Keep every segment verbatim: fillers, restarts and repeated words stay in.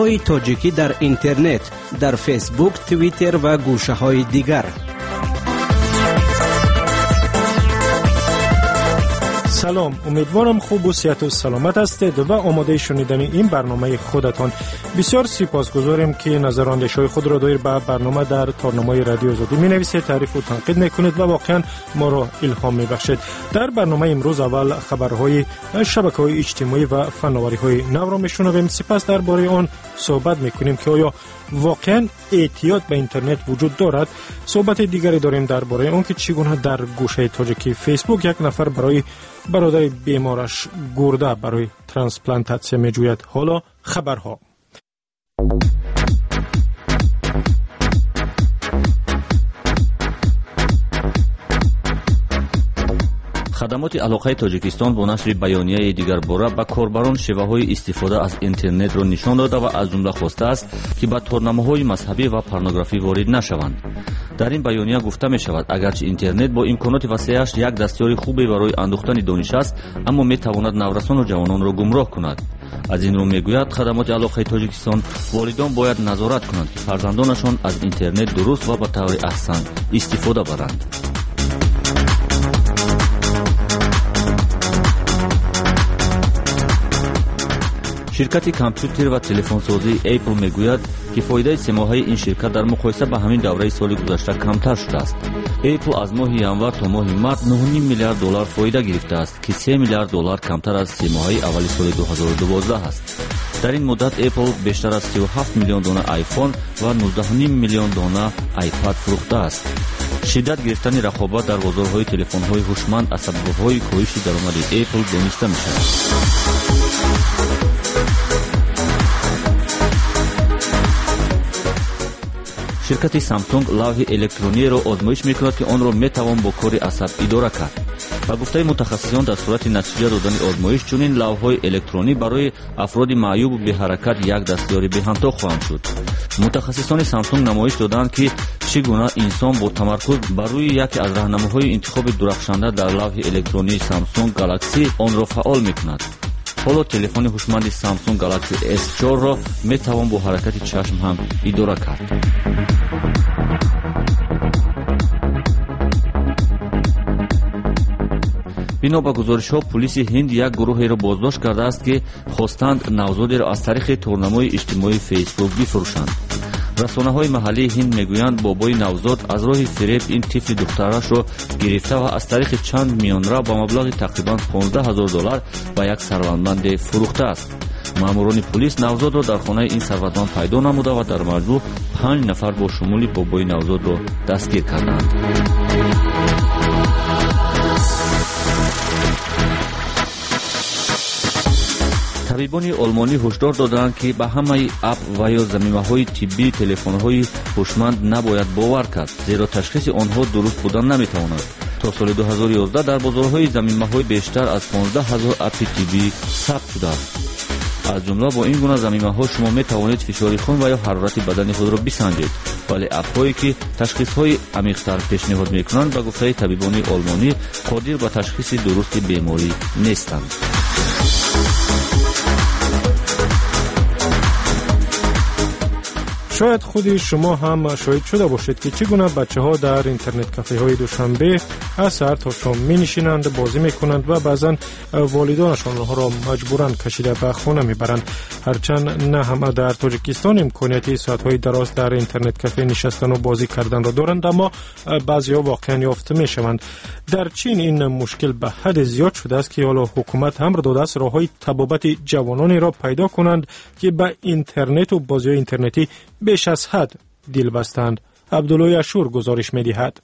خبرهای تاجیکی در اینترنت، در فیسبوک، توییتر و گوشه‌های دیگر. سلام، امیدوارم خوب و صحت و سلامت هستید و آماده شنیدن این برنامه خودتان. بسیار سپاسگزاریم که نظر و اندیشه‌های خود را دایر به برنامه در تارنمای رادیو آزادی می‌نویسید، تعریف و تنقید می‌کنید و واقعا ما را الهام می‌بخشید. در برنامه امروز اول خبرهای شبکه‌های اجتماعی و فناوری‌های نو را می‌شنویم، سپس درباره آن صحبت می‌کنیم که آیا واقعا اعتیاد به اینترنت وجود دارد. صحبت دیگری داریم درباره آن که چگونه در گوشه تاجیکی فیسبوک یک نفر برای برادر بیمارش گرده برای ترانسپلانتاسیون می‌جوید. حالا خبرها. خدمات علاقه تاجیکستان با نشر بیانیه دیگر باره به کاربران شیوه‌های استفاده از اینترنت را نشان داده و از جمله خواسته است که به تورنمه‌های مذهبی و پورنوگرافی وارد نشوند. در این بیانیه گفته می شود اگرچه اینترنت با امکانات وسیعش یک دستیاری خوبی برای اندوختن دانش است، اما می تواند نورسان و جوانان را گمراه کند. از این رو میگوید خدمات علاقه تاجیکستان والدان باید نظارت کنند که فرزندانشان از اینترنت درست و به طور احسن استفاده برند. شرکت کامپیوتر و تلفن سازی اپل میگوید که فایده سه ماهه این شرکت در مقایسه با همین دوره سال گذشته کمتر شده است. اپل از ماه ژانویه تا ماه مارس نه و نیم میلیارد دلار فایده گرفته است که سه میلیارد دلار کمتر از سه ماهه اول سال دو هزار و دوازده است. در این مدت اپل بیشتر از سی و هفت میلیون دانه آیفون و نوزده و نیم میلیون دانه آیپد فروخته است. شدت گرفتن رقابت در بازارهای تلفن‌های هوشمند از سبب‌های کاهش درآمد اپل دانسته می‌شود. شرکت سامسونگ لوح الکترونی را آزمایش می‌کند که آن را می‌توان با کار عصب اداره کرد. با گفته متخصصان در صورت نتیجه دادن آزمایش چنین لوح‌های الکترونی برای افراد معیوب به حرکت یک دستیاری به‌همتا خواهند شد. متخصصان سامسونگ نمایش دادند که چگونه انسان با تمرکز بر روی یکی از راهنماهای انتخاب درخشنده در لوح الکترونی سامسونگ گالاکسی آن را فعال می‌کند. حالا تلفن هوشمند سامسونگ گالاکسی اس چهار را می‌توان با حرکت چشم هم اداره کرد. بنا به گزارش‌ها پلیس هند یک گروهی را بازداشت کرده است که خواستند نوزادی را از طریق تورنمای اجتماعی فیسبوک بفروشند. رسانه‌های محلی هند میگویند بابای نوزاد از راه فریب این طفل دخترش را گرفته و از طریق چند میانرو با مبلغ تقریباً پانزده هزار دلار به یک ثروتمند فروخته است. ماموران پلیس نوزاد را در خانه این ثروتمند پیدا نموده و در مجموع پنج نفر با شمول بابای نوزاد را دستگیر کردند. طبیبان آلمانی هشدار دادند که به همه اپ و یا ضمیمه‌های طبی تلفن‌های هوشمند نباید باور کرد، زیرا تشخیص آنها درست بودن نمی‌تواند. تا سال دو هزار و یازده در بازارهای ضمیمه‌های بیشتر از پانزده هزار اپ طبی ثبت شده است. از جمله با این گونه ضمیمه‌ها شما می‌توانید فشار خون و یا حرارت بدن خود را بسنجید، ولی اپ‌هایی که تشخیص‌های عمیق‌تر پیشنهاد می‌کنند به گفته طبیبان آلمانی قادر به تشخیص درست بیماری نیستند. شاید خود شما هم شاهد شده باشید که چگونه بچه‌ها در اینترنت کافه‌های دوشنبه از سحر تا شام می‌نشینند، بازی می‌کنند و بعضاً والدانشان آنها را مجبوراً کشیده به خانه می‌برند. هرچند نه همه در تاجیکستان امکانیت ساعت‌های دراز در اینترنت کافه نشستن و بازی کردن را دارند، اما بعضی‌ها واقعاً یافته می‌شوند. در چین این مشکل به حد زیاد شده است که حالا حکومت امر داده است راه‌های تبابت جوانانی را پیدا کنند که به اینترنت و بازی‌های اینترنتی بیش از حد دل بستند. عبدالله اشور گزارش می‌دهد.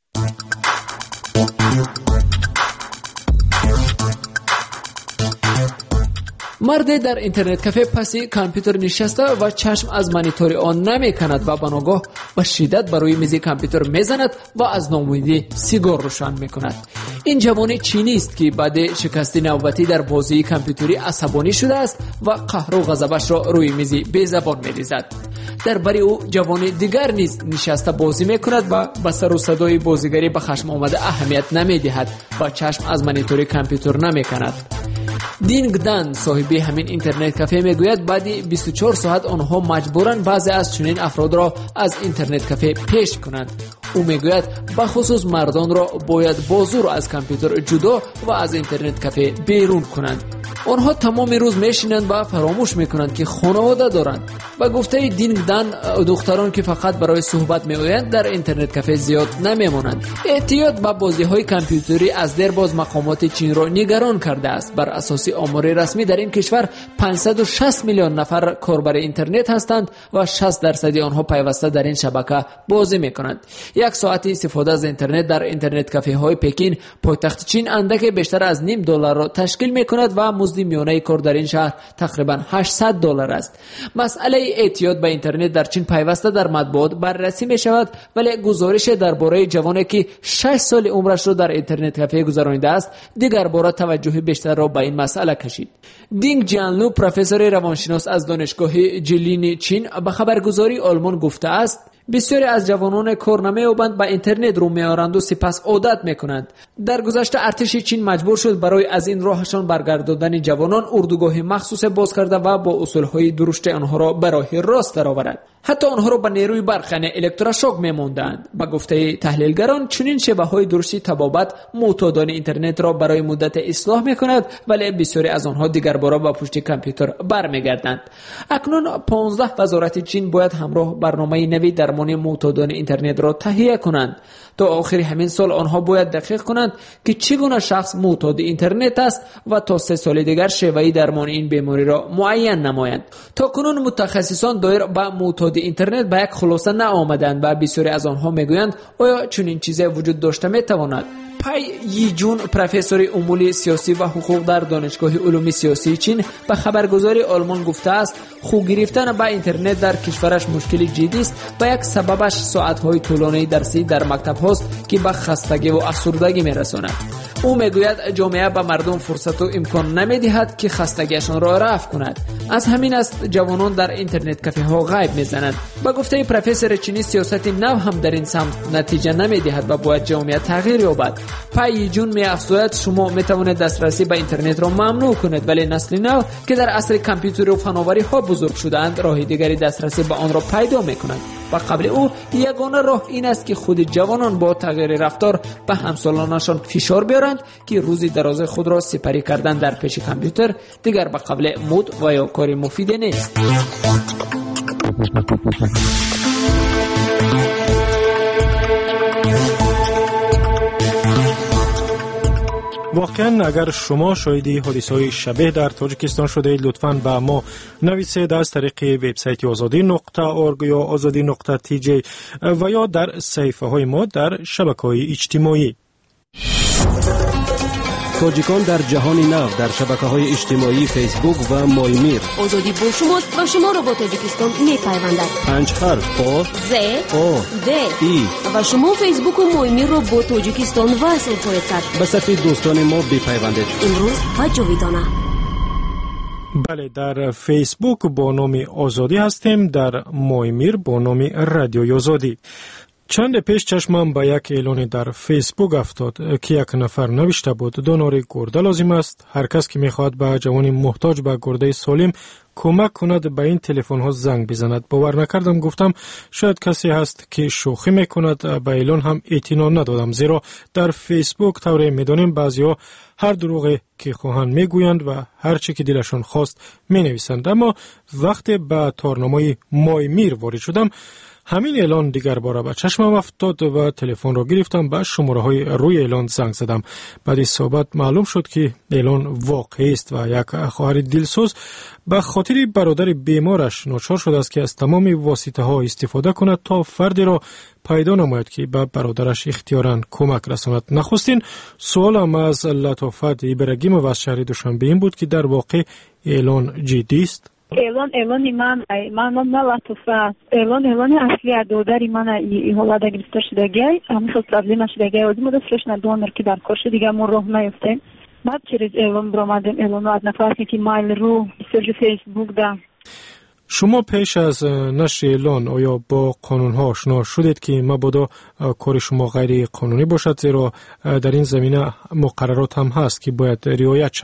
مرد در اینترنت کافه پسی کامپیوتر نشسته و چشم از مانیتور آن نمی کند و بناگاه با شدت بر روی میز کامپیوتر میزند و از ناامیدی سیگار روشن میکند. این جوان چینی است که بعد شکست نوبتی در بازی کامپیوتری عصبانی شده است و قهر و غضبش را روی میز بی زبان میریزد. در بری او جوان دیگر نیز نشسته بازی میکند و با سر و صدای بازیگری به خشم آمده اهمیت نمیدهد و چشم از مانیتور کامپیوتر نمیکند. دینگ دان صاحبی همین اینترنت کافه میگوید بعد بیست و چهار ساعت آنها مجبورن بعضی از چنین افراد را از اینترنت کافه پیش کنند. او میگوید بخصوص مردان را باید با زور از کامپیوتر جدا و از اینترنت کافه بیرون کنند. آنها تمام روز میشینند و فراموش میکنند که خانواده دارند. با گفته دینگ دان دختران که فقط برای صحبت میآیند در اینترنت کافه زیاد نمیمانند. اعتیاد به بازی‌های کامپیوتری از دیرباز مقامات چین را نگران کرده است. بر اساس آمار رسمی در این کشور پانصد و شصت میلیون نفر کاربر اینترنت هستند و شصت درصد آنها پیوسته در این شبکه بازی میکنند. یک ساعت استفاده از اینترنت در اینترنت کافه های پکین پایتخت چین اندک بیشتر از نیم دلار را تشکیل میکند و مزد میانه کار در این شهر تقریبا هشتصد دلار است. مسئله اعتیاد به اینترنت در چین پیوسته در مطبوعات بررسی می شود، ولی گزارش درباره جوانی که شش سال عمرش را در اینترنت کافه گذرانیده است دیگر بار توجه بیشتر را به این مسئله کشید. دینگ جیانلو پروفسور روانشناس از دانشگاه جلین چین به خبرگزاری آلمان گفته است بسیاری از جوانان کار نمی‌یابند به اینترنت رو می‌آورند و سپس عادت می‌کنند. در گذشته ارتش چین مجبور شد برای از این راهشان برگرداندن جوانان اردوگاه مخصوص باز کرده و با اصول‌های درشت آنها را به راه راست درآورد. حتی آنها را به نیروی برق یعنی الکتروشوک می‌ماندند. با گفته تحلیلگران چنین شبهه‌های درشتی تبابت معتادان اینترنت را برای مدت اصلاح می‌کند، ولی بسیاری از آنها دیگر بار به پشت کامپیوتر برمیگردند. اکنون پانزده وزارت چین باید همراه برنامه نوی درمان معتادان اینترنت را تهیه کنند. تا آخر همین سال آنها باید دقیق کنند که چگونه شخص معتاد اینترنت است و تا سه سال دیگر شیوه درمان این بیماری را معین نمایند. تا کنون متخصصان دایر به معتاد اینترنت به یک خلاصه نآمدند و بسیاری از آنها میگویند آیا چنین چیزی وجود داشته میتواند؟ پای یی جون پروفسور امور سیاسی و حقوق در دانشگاه علوم سیاسی چین به خبرگزاری آلمان گفته است خو گرفتن به اینترنت در کشورش مشکلی جدی است و یک سببش ساعت‌های طولانی درسی در مکتب هاست که به خستگی و افسردگی میرساند. او میگوید جامعه به مردم فرصت و امکان نمیدهد که خستگیشان را رفع کند. از همین است جوانان در اینترنت کافه ها غیب میزنند. با گفته پروفسور چینی سیاست نو هم در این سمت نتیجه نمیدهد و باید جامعه تغییر یابد. پای جون می افزاید شما می توانید دسترسی به اینترنت را ممنوع کنید، ولی نسل نو که در عصر کامپیوتر و فناوری ها بزرگ شدند راه دیگری دسترسی به آن را پیدا می کنند. و قبل او یگانه راه این است که خود جوانان با تغییر رفتار به همسالانشان فشار بیارند که روزی دراز خود را سپری کردن در پیش کامپیوتر دیگر به قبل مود و یا کار مفید نیست. واقعا اگر شما شاهدی حادثه‌های شبیه در تاجیکستان شده اید لطفاً به ما نویسید از طریق وبسایت آزادی نقطه اورگ یا آزادی نقطه تی جی و یا در صفحه های ما در شبکه‌های اجتماعی. تاجیکان در جهان نو در شبکه‌های اجتماعی فیسبوک و مایمیر. آزادی با شماست و شما را با تاجیکستان می‌پیوندد. پنج حرف آ ز آ د ای و شما فیسبوک و مایمیر را با تاجیکستان وصل خواهید کرد. به صفحه دوستان ما بپیوندید. امروز و جاویدانه. بله، در فیسبوک با نام آزادی هستیم، در مایمیر با نام رادیو آزادی. چند پیش چشمم به یک اعلان در فیسبوک افتاد که یک نفر نوشته بود دونار گرده لازم است. هر کس که میخواد به جوانی محتاج به گرده سالم کمک کند به این تلفن ها زنگ بزند. باور نکردم، گفتم شاید کسی هست که شوخی میکند. به اعلان هم اطمینان ندادم، زیرا در فیسبوک طوری میدانیم بعضیا هر دروغی که خواهند میگویند و هر چی که دلشون خواست مینویسند. اما وقتی به تارنامه مایمیر وارد شدم همین اعلان دیگر باره به چشمم افتاد و تلفن را گرفتم، به شماره های روی اعلان زنگ زدم. بعد از صحبت معلوم شد که اعلان واقعی است و یک خواهر دلسوز به خاطر برادر بیمارش ناچار شده است که از تمام واسطه ها استفاده کند تا فردی را پیدا نماید که به برادرش اختیاراً کمک رساند. نخستین سوالم از لطافت ایبرگیم و از شهر دوشنبه این بود که در واقع اعلان جدی است. اعلان اعلان من من من لطفا اعلان اعلان اصلی دادری من ای حالا گرفته شدگی همون پرابلم شدگی از مدت فرشن دونر که در کارش دیگه ما راه نیفته. بعد چیز اعلان برآمدیم اعلان از نفر که مایل رو سرچ فیسبوک ده. شما پیش از نشر اعلان آیا با قانون ها آشنا شدید که مبادا کار شما غیر قانونی باشد، زیرا در این زمینه مقررات هم هست که باید رعایت شود؟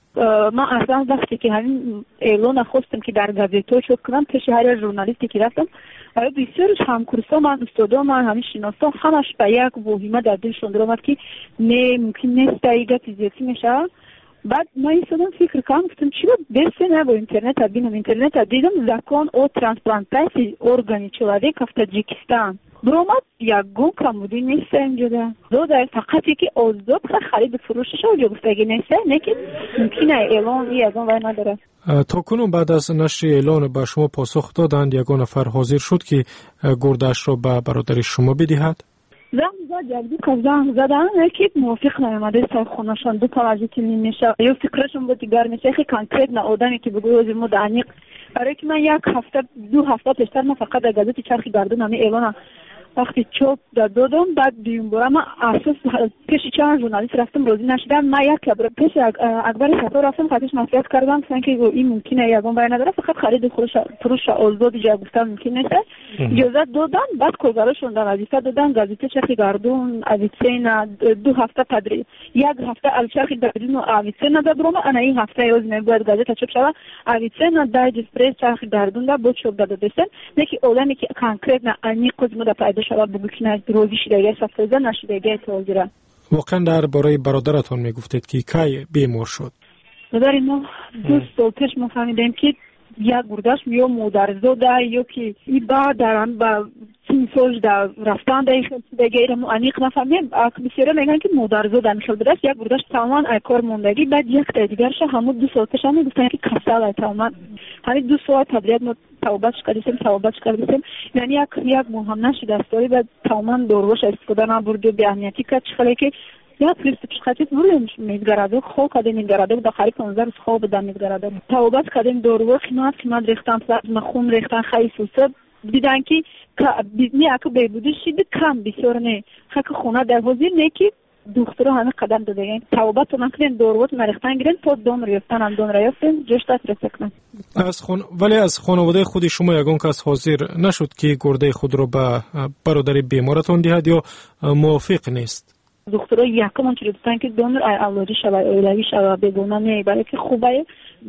من اصلا وقتی که همین اعلان خواستم که در گازیتا چاپ کنم پیش هر ژورنالیستی که رفتم آیا بسیارش همکورسا من استادا من همین شناسا همش به یک وهمه در دلشون درآمد که نه ممکن نیست ایگه فیزیکی میشه. بعد من ایستادم فکر کردم گفتم چرا بس نه با اینترنت ببینم اینترنت دیدم закон о трансплантации органов человека в Таджикистан درآمد یگون کمودی نیست اینجا دو در فقط یکی آزاد خرید فروشش اونجا گفتگی نیست نه که ممکنه اعلان یگون وای نداره. تا کنون بعد از نشر اعلان به شما پاسخ دادند یگان نفر حاضر شد که گردش را به برادر شما بدهد؟ زنگ زد جلدی که زنگ زدن یکی موافق نیامده سر خونشان دو پالاجیتی نمیشه یا فکرشون با دیگر میشه خیلی کانکریت نه آدمی که بگوی وزیر مد عمیق برای که من یک هفته دو هفته پیشتر من فقط در گازت چرخی گردون همه اعلان وقتی چوب دادم بعد دیم برام اساس پیش چند ژورنالیست رفتم روزی نشدم من یک پیش اکبر شفا رفتم خاطرش نصیحت کردم مثلا که این ممکنه یگان برای نداره فقط خرید فروش فروش آزاد جا گفتم ممکن نیست اجازه دادن بعد گزارشون دادن وظیفه دادن گازیته چرخی گردون اویتسینا دو هفته تدریج یک هفته الچرخی گردون و اویتسینا دادم انا این هفته یوز میبود گازیته چوب شود اویتسینا دایجست پرس چرخی گردون دا بود چوب داده دستن نکی اولانی که کانکریت نه انی قسمت دا پیدا شود بگوشنه روزی شدگه سفرزه نشدگه توزیره. واقعا در برای برادرتون میگفتید که کی بیمار شد؟ برای ما دو سال پیش ما فهمیدیم که یک گردش یا مادرزاده یا که ای با درم با سینسوش در رفتن در این دیگه رو انیق نفهمیم بسیاره میگن که مادرزاده میشل بدست یک گردش تماما ایکار موندگی بعد یک تا دیگرش همون دو سال پیش همون گفتن که کسل تماما همین دو سال تبلیغ ما توبهش کردیم توبهش کردیم یعنی یک یک مهم نشد استوری بعد تماما داروش استفاده نبرد به اهمیتی که چخاله که یا پلیس پشخاتیت وریم میگراده خوب کردیم میگراده و داخلی پانزده روز خوب بدم میگراده توبه کردیم دورو خناس که من ریختم مخون ریختن خیلی سوسه دیدن که بیزنی اکو بیبودی شید کم بسیار نه خک خونه در حضور نه که دکترها همه قدم داده این توبه تو نکنین دوروت مریختن گیرن تا دون ریفتن هم دون ریفتن جشتت رسکنن از خون ولی از خانواده خود شما یگان کس حاضر نشد که گرده خود رو به برادر بیمارتون دهد یا موافق نیست؟ دکترها یکم چیزی دوستن که دونر ای اولادی شود اولادی شود بگونه نه برای که خوبه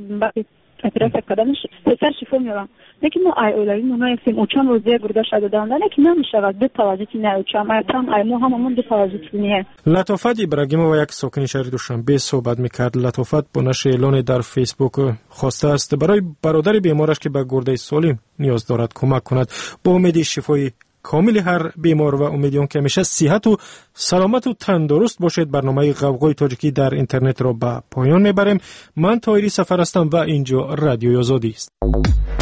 اپراس کردنش پسر شفا میارم لیکن ما ای اولادی ما نمی‌فهمیم اوچان روزی گرده شده دادن لیکن نمی‌شود به توازیتی نه اوچان ایتام ای ما هممون به توازیتی نه. لطافت ابراهیم و یک ساکن شهر دوشنبه صحبت می‌کرد. لطافت با نشر اعلان در فیسبوک خواسته است برای برادر بیمارش که به گرده سالم نیاز دارد کمک کند با امید شفای کامل هر بیمار و امیدوارم که همیشه صحت و سلامت و تندرست باشید. برنامه غوغای تاجیکی در اینترنت را به پایان میبریم. من طاهری سفر هستم و اینجا رادیو آزادی است.